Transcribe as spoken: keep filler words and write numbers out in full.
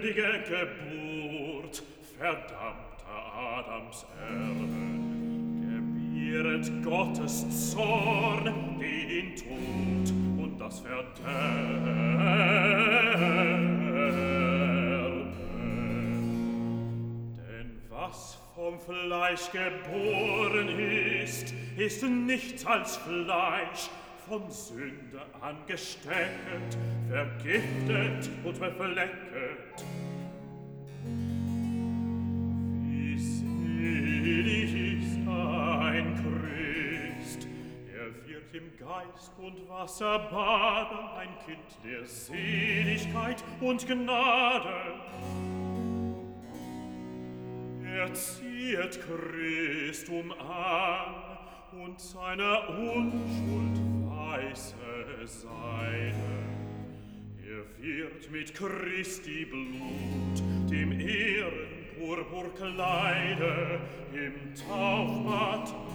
sündige Geburt, verdammter Adams Erbe, gebieret Gottes Zorn, den Tod und das Verderben. Denn was vom Fleisch geboren ist, ist nichts als Fleisch, von Sünde angesteckt, vergiftet und beflecket. Wie selig ist ein Christ, er wird im Geist und Wasser baden, ein Kind der Seligkeit und Gnade. Er ziehet Christum an und seiner Unschuld weiße Seide. Er wird mit Christi Blut, dem Ehrenpurpurkleide, im Taufbad